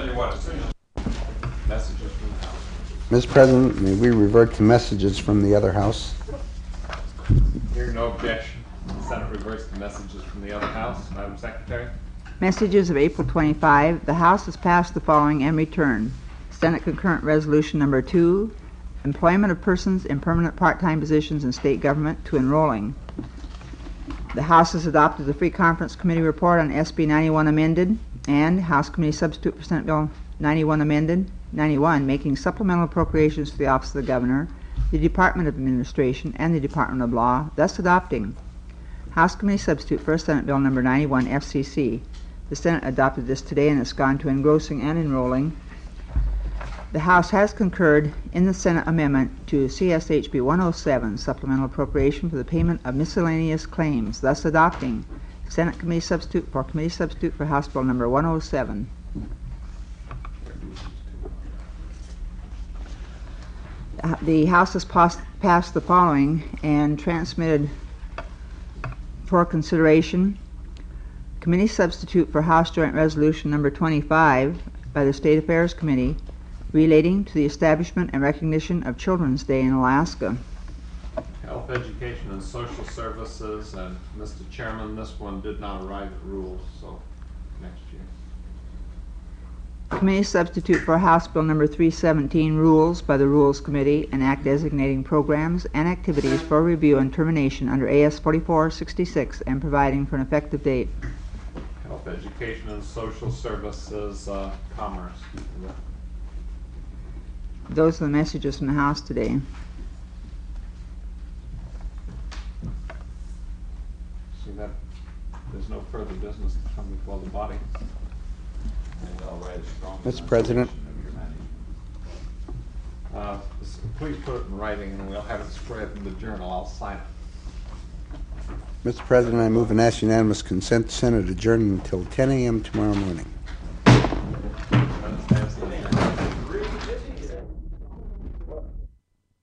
tell you what, it's messages from the House. Mr. President, may we revert to messages from the other House? Hearing no objection, the Senate reverts to messages from the other House. Madam Secretary? Messages of April 25. The House has passed the following and returned. Senate Concurrent Resolution Number 2, Employment of Persons in Permanent Part-Time Positions in State Government to Enrolling. The House has adopted the Free Conference Committee report on SB 91 amended and House Committee Substitute for Senate Bill 91 amended, 91, making supplemental appropriations to the Office of the Governor, the Department of Administration, and the Department of Law, thus adopting House Committee Substitute for Senate Bill number 91 FCC. The Senate adopted this today and it's gone to engrossing and enrolling. The House has concurred in the Senate amendment to CSHB 107, supplemental appropriation for the payment of miscellaneous claims, thus adopting Senate Committee Substitute for House Bill number 107. The House has passed the following and transmitted for consideration Committee Substitute for House Joint Resolution number 25 by the State Affairs Committee relating to the establishment and recognition of Children's Day in Alaska. Health, Education, and Social Services, and Mr. Chairman, this one did not arrive at rules, so next year. Committee Substitute for House Bill number 317, Rules by the Rules Committee, an act designating programs and activities for review and termination under AS 4466 and providing for an effective date. Health, Education, and Social Services, Commerce. Those are the messages from the House today. See that there's no further business to come before the body. And I'll write a strong Mr. President. Please put it in writing and we'll have it spread in the journal. I'll sign it. Mr. President, I move and ask unanimous consent the Senate adjourn until 10 a.m. tomorrow morning.